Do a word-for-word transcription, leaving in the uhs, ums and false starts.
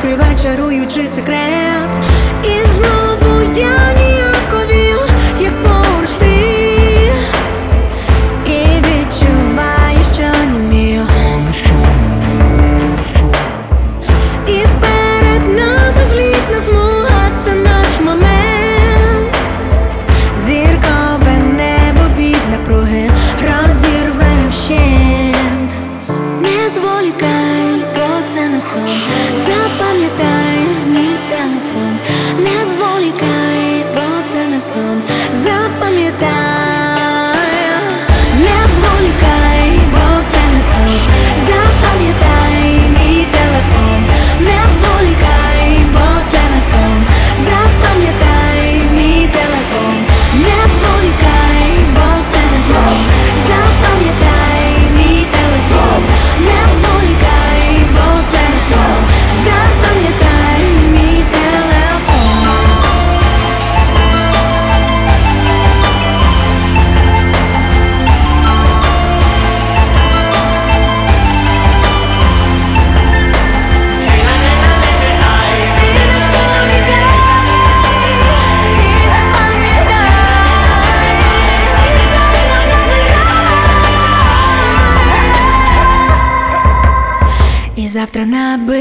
розкривай чаруючий секрет. І знову я ніяковію, як поруч ти, і відчуваю, що німію. І перед нами злітна смуга, це наш момент. Зіркове небо від напруги розірве вщент. Не зволікай, бо це не сон. Запам'ятай мій телефон. Не зволікай, бо це не сон. Запам'ятай. Не зволікай, бо це не сон. Запам'ятай мій телефон. Не зволікай, бо це не сон. Запам'ятай мій телефон. Не зволікай, бо це не сон. Запам'ятай мій телефон. Не зволікай, бо це не сон. Запам'ятай мій телефон. І завтра наби